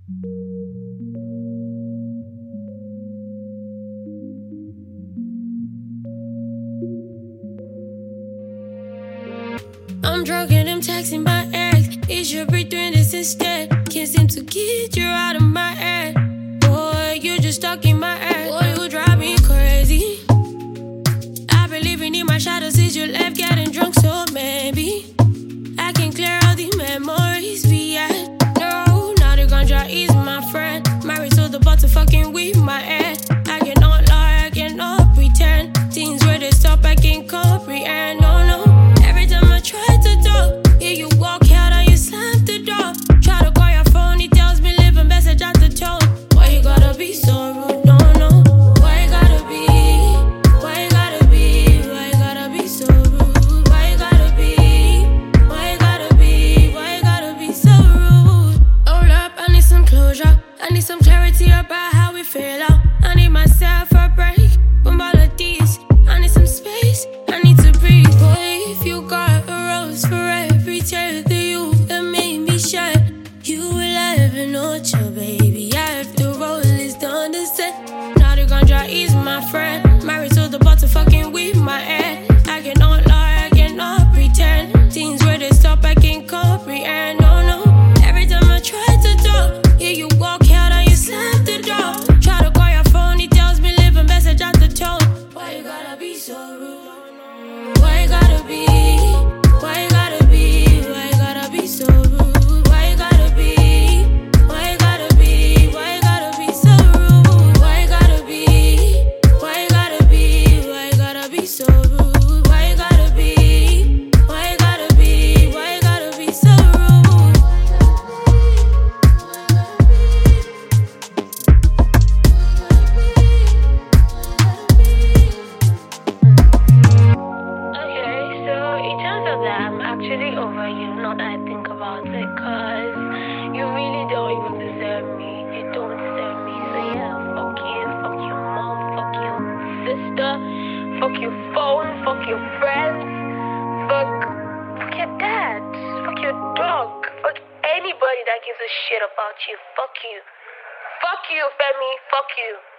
I'm drunk and I'm texting my ex. You should be doing this instead. Can't seem to get you out of my head. Boy, you just stuck in my head. Boy, you drive me crazy. I've been living in my shadow since you left, getting drunk, so maybe I can clear all the memories we had. No, now the ganja is my friend. Married to the bottle, fucking with my head. I cannot lie, I cannot pretend. Things where they stop, I can't comprehend. No, no. Every time I try to talk, yeah, you walk out and you slam the door. Try to call your phone, it tells me leave a message at the tone. Why you gotta be so rude? No, no. Why you gotta be? Why you gotta be? Why you gotta be so rude? Why you gotta be? Why you gotta be? Why you gotta be so rude? Hold up, I need some closure. I need some clarity about how we feel out. I need myself a break from all of this. I need some space, I need to breathe. Boy, if you got a rose for every tear that you have made me shed, you will have an orchard, baby. After all is done to say, now the ganja is my friend. Married to the bottle, fucking with my head. I cannot lie, I cannot pretend. Things where they stop, I can't comprehend. No, no. Every time I try to talk, yeah, you walk out and you slam the door. Try to call your phone, it tells me leave a message at the tone. Why you gotta be so rude? Why you gotta be? Why you gotta be? Why you gotta be so rude? Why you gotta be? Why you gotta be? Why you gotta be so rude? Why you gotta be? Why you gotta be? Why you gotta be so rude? Why you gotta be? Why you gotta be? Why you gotta be so rude? Okay, so it turns out that I'm actually over you, not that I think about it, cause you really don't even deserve me. You don't deserve me, so yeah, fuck your mom, fuck your sister, fuck your phone, fuck your friends, fuck your dad, fuck your dog, fuck anybody that gives a shit about you, fuck you. Fuck you, Femi, fuck you.